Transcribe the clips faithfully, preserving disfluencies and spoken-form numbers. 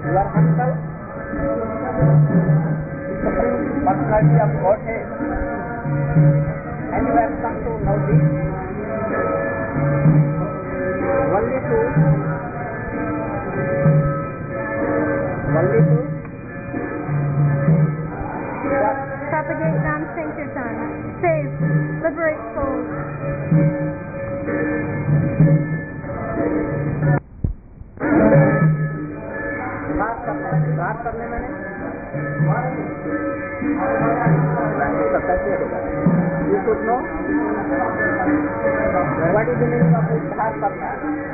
your uncle, Supreme Personality of Godhead, and you have come to know this only to only to propagate Nam Sankirtan, save, liberate souls. बात करने मैंने you should know what is the meaning of उद्धार करना.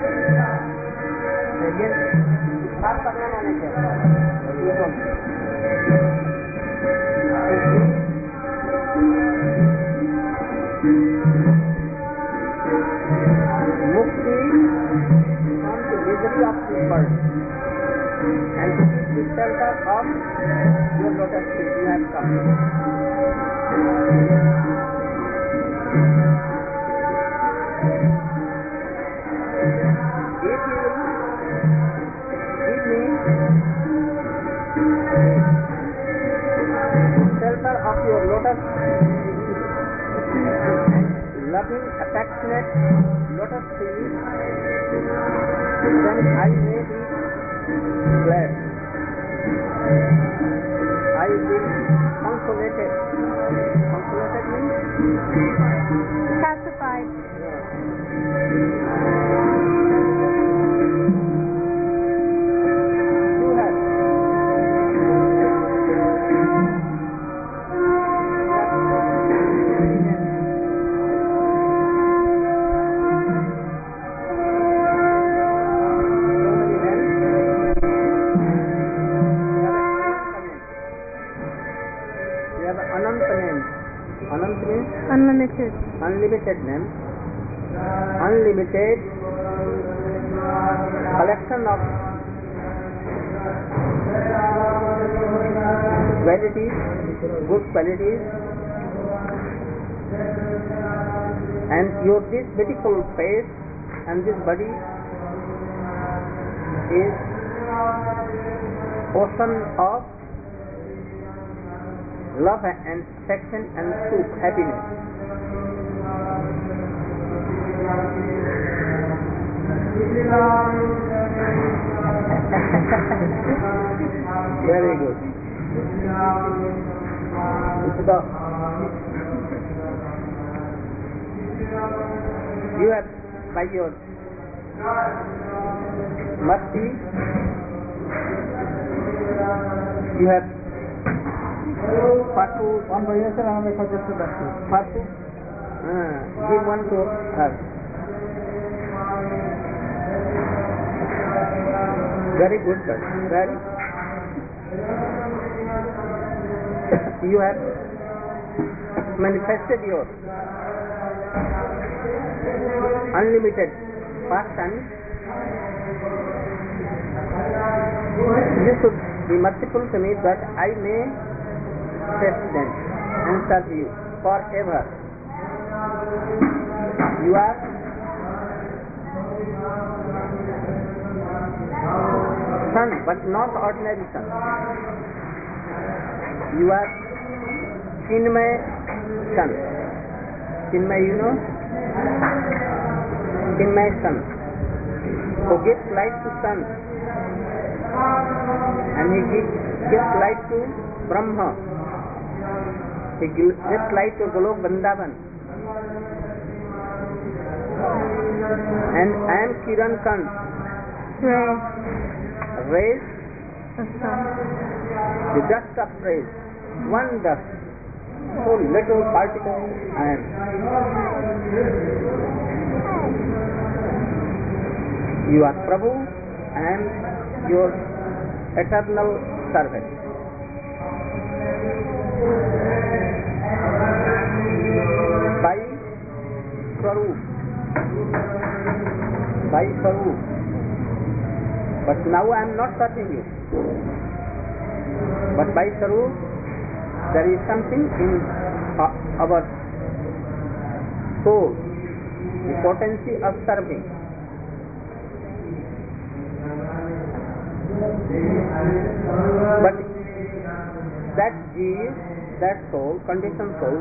उद्धार करना मैंने क्या you don't mukti from the misery of this world and to keep the shelter of your lotus feet you have come. If you will give me shelter of your lotus loving, affectionate lotus feet, then I may be glad. I will be consolated. Consolated means? Pacified. You have. Unlimited. Unlimited name, unlimited collection of qualities, good qualities, and your this beautiful face and this body is ocean of love and affection and sukh, happiness. Very good. So, you have by your mercy, you have Fatu, one by yourself, and I suggested that too. Fatu, uh, give one to her. Very good, sir. Very. You have manifested your unlimited passion. You should be merciful to me that I may test them and serve you forever. You are son, but not ordinary son. You are Chinmay son. Chinmay, you know? Chinmay son. Who gives light to sun. And he gives, gives light to Brahma. He gives light to Golok Vrindavan. And I am Kiran Kant. Ray. Rays. The sun. The dust of rays. One dust. So little particle I am. You are Prabhu and your eternal servant. By Swarup. By Swarup. But now I am not serving you. But by Swarup, there is something in uh, our soul, the potency of serving. But that jeev, that soul, conditioned soul,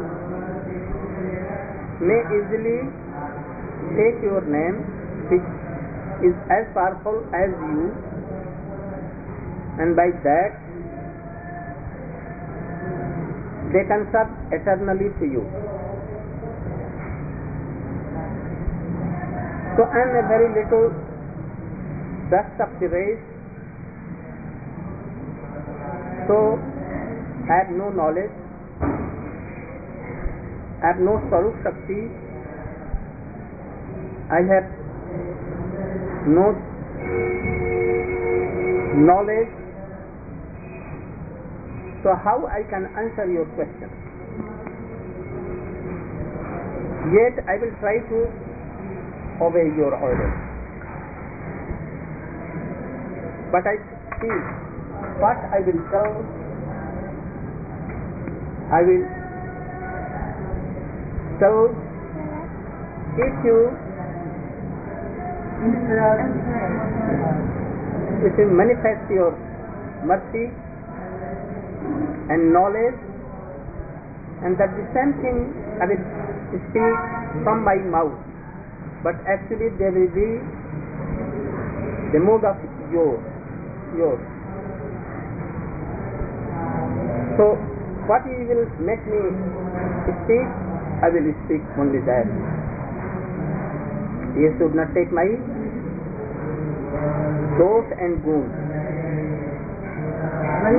may easily take your name, which is as powerful as you, and by that they can serve eternally to you. So I am a very little dust of the race, so I have no knowledge, I have no Swarup Shakti, I have no knowledge, so how I can answer your question? Yet I will try to obey your orders. But I see what I will tell, I will tell if you if you manifest your mercy and knowledge, and that the same thing I will speak from my mouth, but actually there will be the mood of yours. yours. So what you will make me speak, I will speak only that. You should not take my dosh and goon, my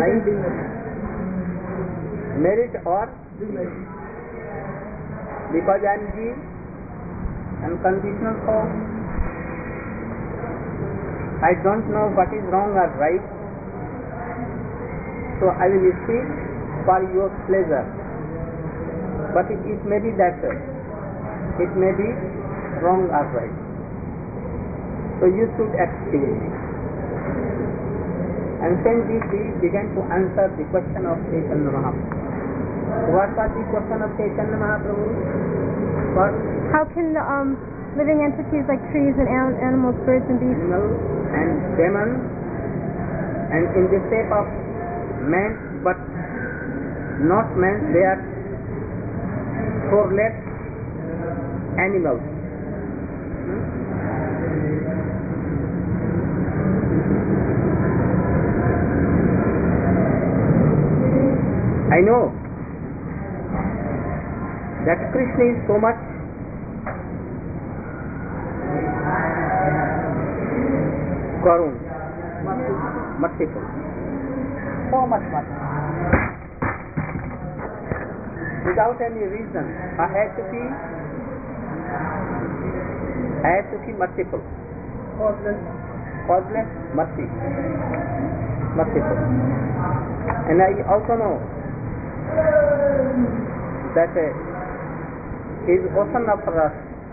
merit or because I am jeev, unconditional soul, I don't know what is wrong or right, so I will speak for your pleasure. But it, it may be that it may be wrong or right. So you should excuse me. And then we began to answer the question of Chaitanya Mahaprabhu. What was the question of Chaitanya Mahaprabhu? What? How can the um, living entities like trees and an- animals, birds and beasts, Animal and demons, and in the shape of man, but not man, they are four-legged animals. Hmm? I know that Krishna is so much Karun, merciful, so much merciful. Without any reason, I had to be, I had to be merciful. Causeless, causeless mercy, merciful. And I also know that uh, he is ocean of Ras,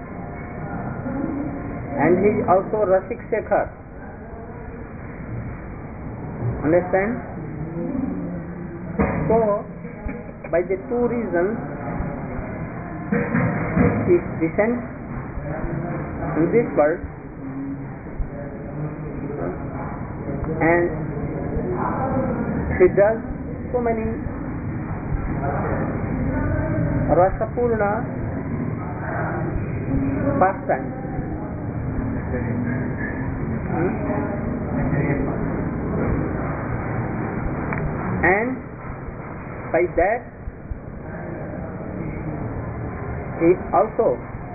and he is also Rasik Shekhar. Understand? So, by the two reasons, he descends in this world, and he does so many Rasapurna pastimes. Hmm? And by that he also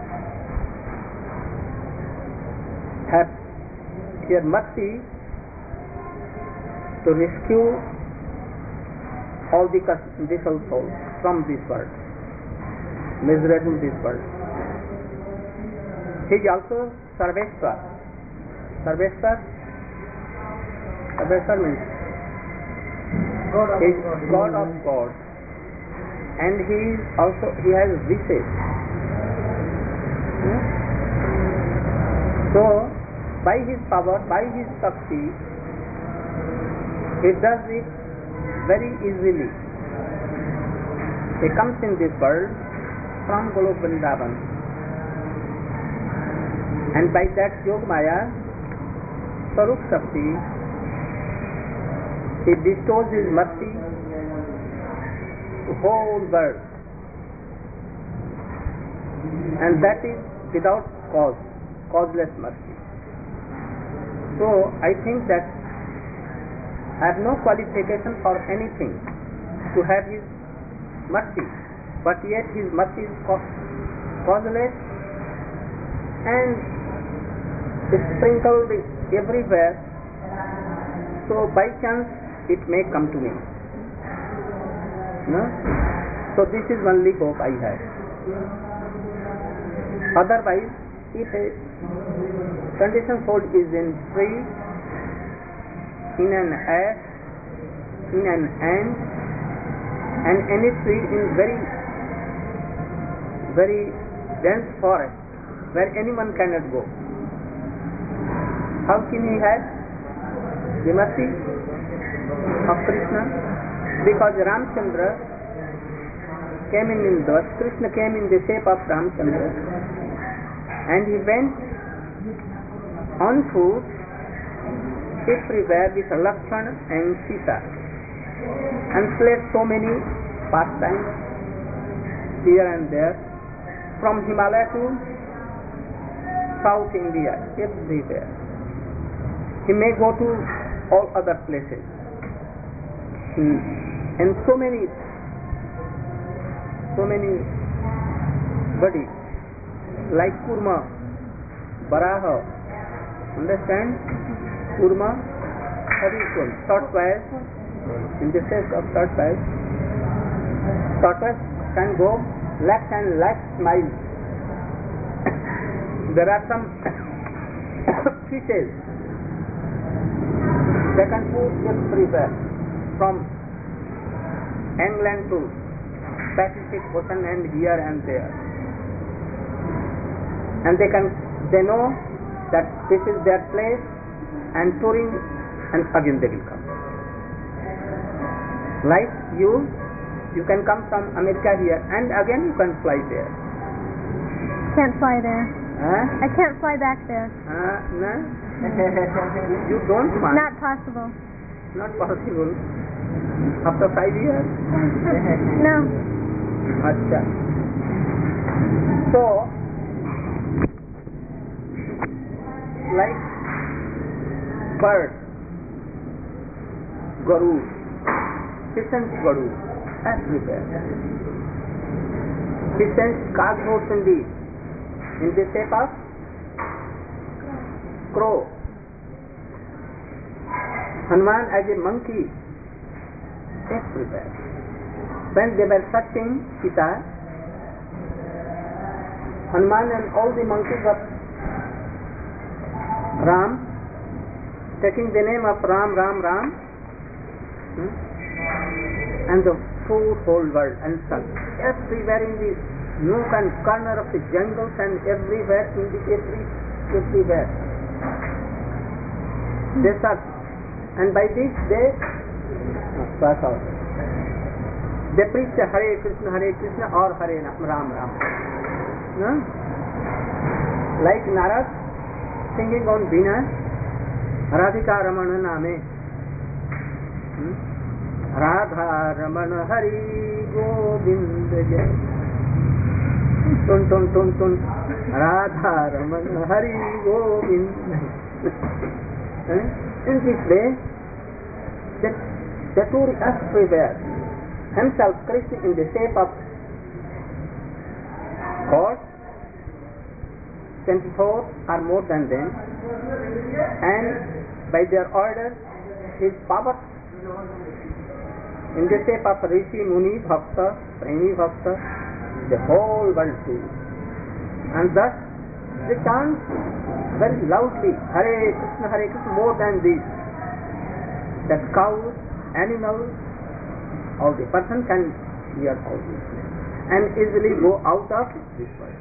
has here mercy to rescue all the conditional souls from this world, miserable this world. He is also Sarveshwar. Sarveshwar, Sarveshwar means God of, is God. God of God, and he is also he has wishes. Hmm? So, by his power, by his Shakti, he does it very easily. He comes in this world from Golok Vrindavan, and by that Yog Maya, Swarup Shakti, He bestows His mercy to whole world, and that is without cause, causeless mercy. So I think that I have no qualification for anything to have His mercy, but yet His mercy is causeless and sprinkled everywhere. So by chance it may come to me. No? So this is only hope I have. Otherwise, if a conditioned soul is in tree, in an ash, in an ant, and any tree in very, very dense forest where anyone cannot go, how can he have the mercy of Krishna? Because Ramchandra came in in the Krishna came in the shape of Ramchandra, and he went on foot everywhere with Lakshmana and Sita, and played so many pastimes here and there, from Himalaya to South India, everywhere. He may go to all other places. Hmm. And so many, so many bodies, like Kurma, Baraha, understand? Kurma, what is called? Tortoise, in the sense of tortoise. Tortoise can go left and left miles. There are some fishes, they can move everywhere, from England to Pacific Ocean and here and there. And they can, they know that this is their place, and touring, and again they will come. Like you, you can come from America here, and again you can fly there. Can't fly there. Huh? I can't fly back there. Uh, no? You don't want? Not possible. Not possible. After five years? No. Achha. So, like bird, Garu, Pisans Garu, everywhere. Pisans Cosmos indeed, in the shape of crow. Hanuman as a monkey, everywhere. When they were searching Sita, Hanuman and all the monkeys of Ram, taking the name of Ram, Ram, Ram, hmm? and the full whole world and sun, everywhere in the nook and corner of the jungles and everywhere in the every everywhere. They search, and by this they pass out. They preach Hare Krishna, Hare Krishna or Hare Ram, Ram. No? Like Narad singing on Veena, Radhika Ramana Name. Hmm? Radha Ramana Hari Govinda Jai. Tun tun tun tun. Radha Ramana Hari Govinda. In this way, the, the tour everywhere. Himself, Krishna in the shape of God, twenty-four or more than them, and by their order, his power in the shape of Rishi, Muni, Bhakta, Premi Bhakta, the whole world too. And thus, they chant very loudly, Hare Krishna, Hare Krishna, more than this. That cows, animals, all the person can hear all this and easily go out of this world.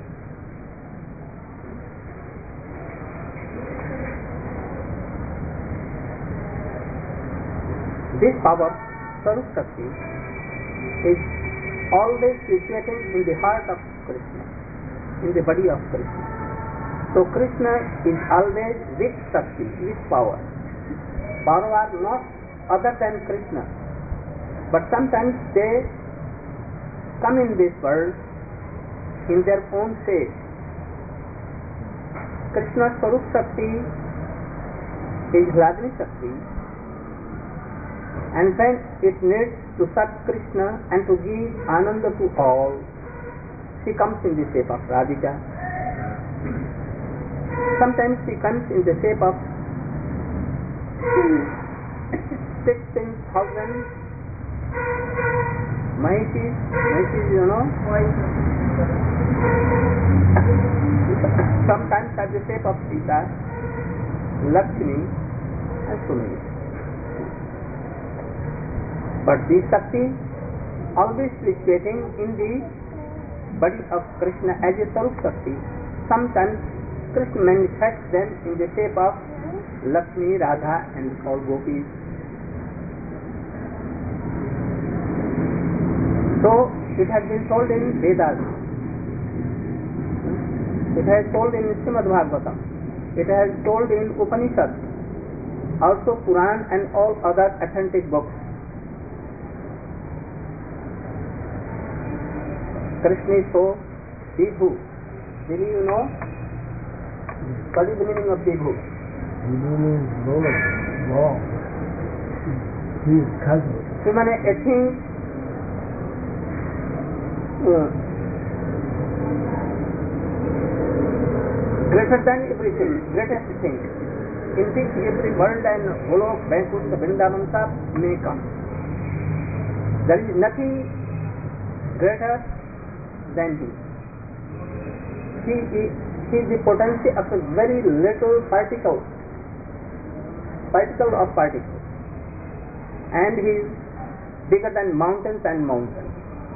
This power, Sarup Shakti, is always situating in the heart of Krishna, in the body of Krishna. So Krishna is always with Shakti, with power. Power are not other than Krishna, but sometimes they come in this world in their own shape. Krishna Swarup Shakti is Hladini Shakti, and when it needs to serve Krishna and to give Ananda to all, she comes in the shape of Radhika. Sometimes she comes in the shape of sixteen thousand Mahishis, Mahishis, you know. Sometimes at the shape of Sita, Lakshmi, and Sumit. But this Shakti always situating in the body of Krishna as a Swarup Shakti. Sometimes Krishna manifests them in the shape of Lakshmi, Radha, and all gopis. So it has been told in Vedas, it has told in Srimad Bhagavatam, it has told in Upanishads, also Quran and all other authentic books. Krishna is so Vibhu. Vibhu, you know? What is the meaning of Vibhu? Vibhu means ruler, law. He is cousin. So, mean, a thing uh, greater than everything, greatest thing. In this every world and Golok, Vaikuntha, Vrindavan may come. There is nothing greater than he. He is, he is the potency of a very little particle, particle of particle, and he is bigger than mountains and mountains.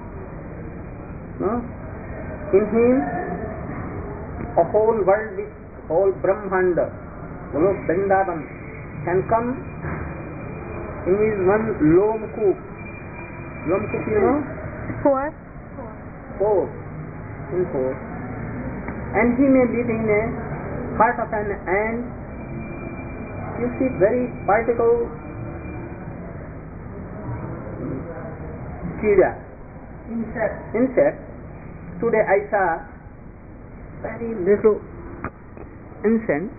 No? In him, a whole world, with whole Brahmanda, Golok Vrindavan, can come in his one lom koop. Lom koop, you know? Four. Four. In four. And he may live in a heart of an ant. You see very particle kida, insect. Insect. Today I saw very little insect.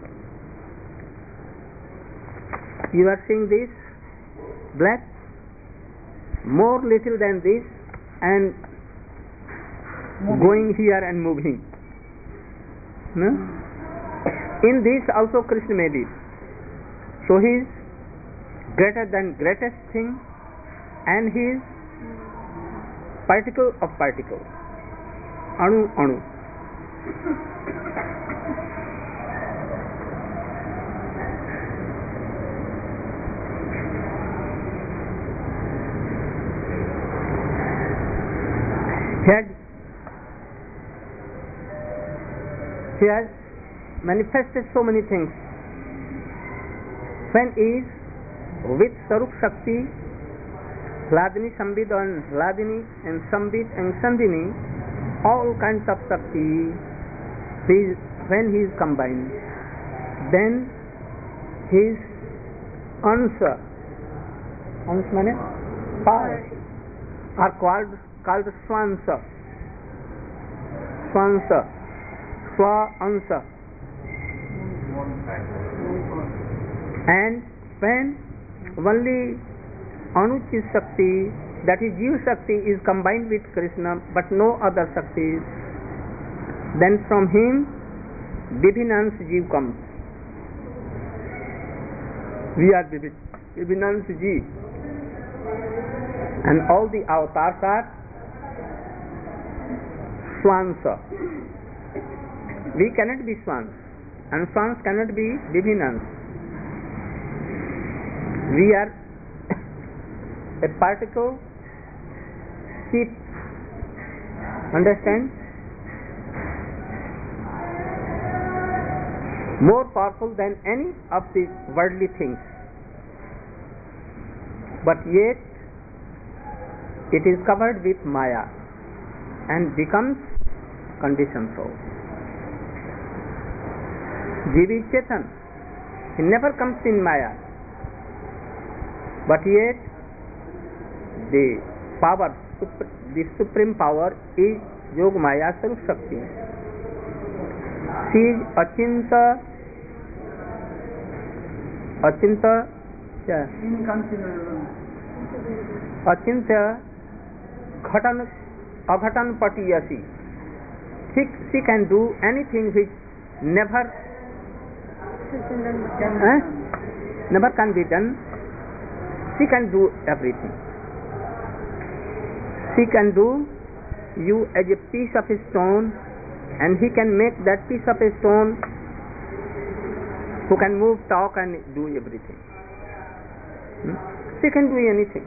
You are seeing this black, more little than this, and moving. Going here and moving. No? In this also Krishna made it. So he is greater than greatest thing, and he is particle of particle. Anu Anu. He has, he has manifested so many things. When he is with Sarup Shakti, Hladini, Sambit and Hladini and Sambit and Sandhini, all kinds of Shakti, he is, when he is combined, then his Ansa, Ansa means powers, are called called Swansa. Swansa. Swa Ansa. And when only Anuchit Shakti, that is Jiva Shakti, is combined with Krishna, but no other Shaktis, then from him Vibhinans Jiva comes. We are Vibhinans Jiva. And all the avatars are Swansa. We cannot be Swans, and Swans cannot be Vibhinans. We are a particle sheep. Understand? More powerful than any of the worldly things. But yet it is covered with Maya and becomes conditioned soul. Jiva is Chetan. He never comes in Maya. but yet the power, the supreme power is Yogamaya Sarup Shakti. She is Achinta, Achinta, yeah, inconceivable, Achinta Ghatan, Aghatan Patiyasi. She, she can do anything which never eh, never can be done. She can do everything. She can do you as a piece of a stone, and he can make that piece of a stone who can move, talk and do everything. Hmm? She can do anything.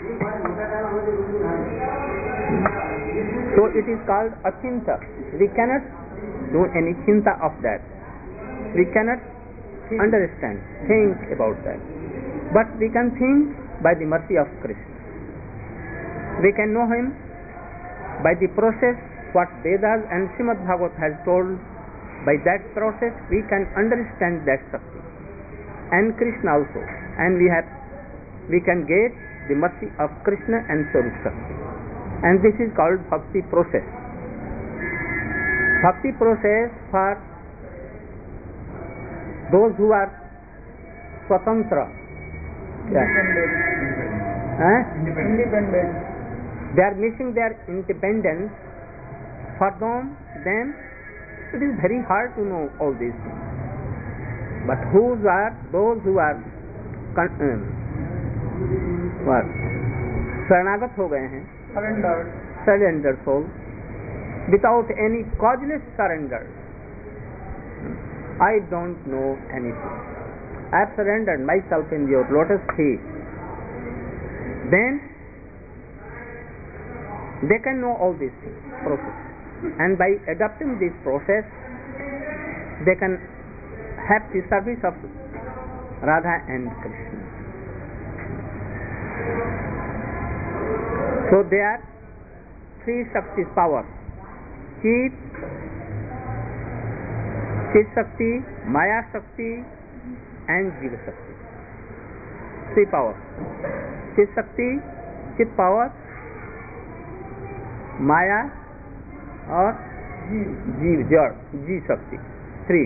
Hmm? So it is called achinta. We cannot do any chinta of that. We cannot understand, think about that. But we can think by the mercy of Krishna. We can know him by the process what Vedas and Srimad Bhagavat has told. By that process we can understand that Shakti and Krishna also, and we have we can get the mercy of Krishna and Sarup Shakti, and this is called bhakti process. Bhakti process for those who are swatantra, yeah. Huh? independent. They are missing their independence. For them, them it is very hard to know all these things. But who are those who are con- um, what? शरणागत हो गए हैं, Surrender. surrender soul, without any causeless surrender. I don't know anything. I have surrendered myself in your lotus feet. Then they can know all these things, process. And by adopting this process, they can have the service of Radha and Krishna. So there are three Shakti's power: Chit, Chit Shakti, Maya Shakti, and Jiva Shakti. Three powers: Chit Shakti, Chit power, Maya, or Jiva, Jad, Ji Shakti. Three.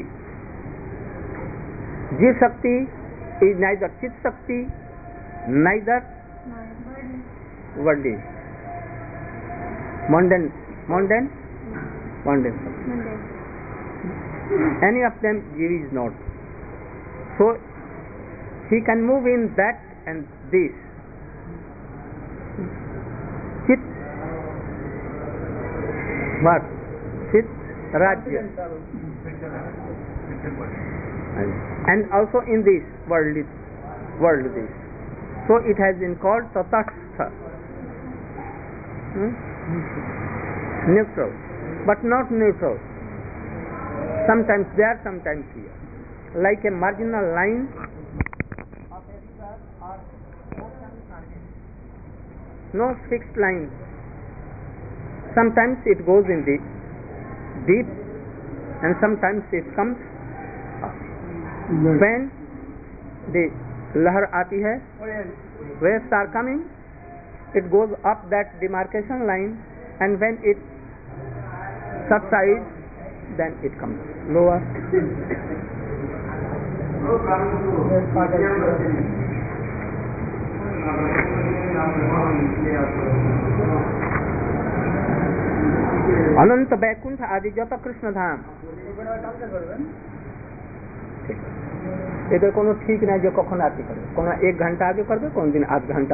Ji Shakti is neither Chit Shakti, neither worldly. Mundane, mundane, mundane Shakti. Any of them Jiva is not. So he can move in that and this. Chit, what? Chit, Rajya. And also in this world, world this. So it has been called Tatatstha. Hmm? Neutral, but not neutral. Sometimes there, sometimes here. Like a marginal line of a river or ocean margin. No fixed line. Sometimes it goes in the deep, and sometimes it comes up. When the lahar aati hai, waves are coming, it goes up that demarcation line, and when it subsides, then it comes lower. अनंत बैकुंठ आदि जत कृष्ण धाम এদের কোনো ঠিক নাই যে কখন আরতি করবে, কোনো এক ঘন্টা আগে করবে, কোন দিন আধ ঘন্টা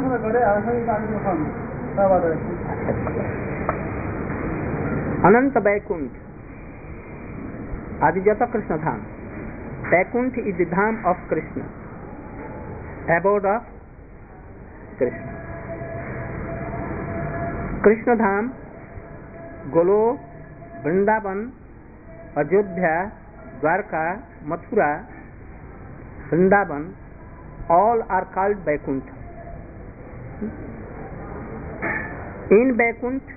अनंत बैकुंठ आदिजत कृष्ण धाम. Vaikuntha is the dham of Krishna, abode of Krishna. Krishna dham, Golok, Vrindavan, Ajodhya, Dwarka, Mathura, Vrindavan, all are called Vaikuntha. In Vaikuntha,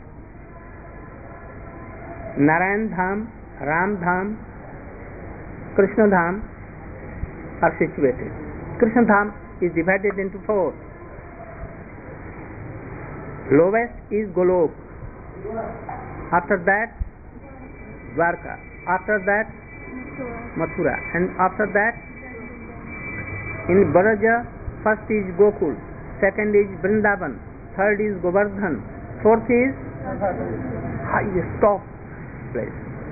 Narayan Dham, Ram Dham, Krishna Dham are situated. Krishna Dham is divided into four. Lowest is Golok. After that, Dwarka. After that, Mathura. And after that, in Braja, first is Gokul, second is Vrindavan, third is Govardhan, fourth is highest top place.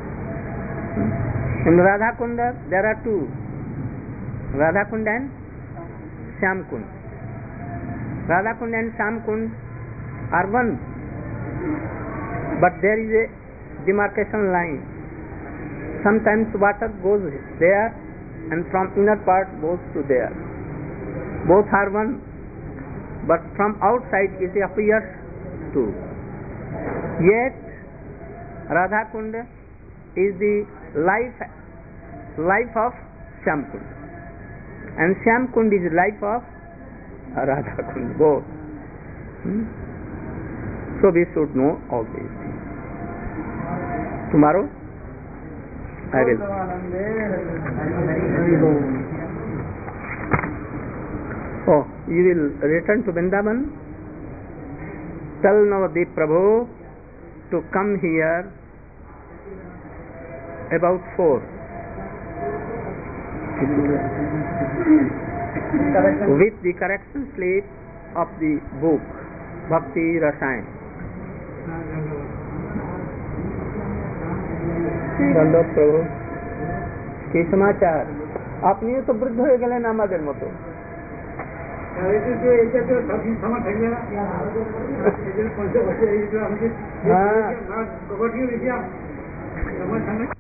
In Radha Kunda, there are two, Radha Kund and Shyam Kund. Radha Kund and Shyam Kund are one, but there is a demarcation line. Sometimes water goes there and from inner part goes to there. Both are one, but from outside it appears two. Yet Radha Kund is the life life of Shyam Kund, and Shyam Kund is life of Radha Kund, both. Hmm? So we should know all these things. Tomorrow I will. Oh, you will return to Vrindavan. Tell Navadip Prabhu to come here about four. With the correction slip of the book Bhakti Rasayan. दंडवत प्रभु की समाचार আপনি তো বৃদ্ধ হয়ে গেলেন আমাদের মতো হ্যাঁ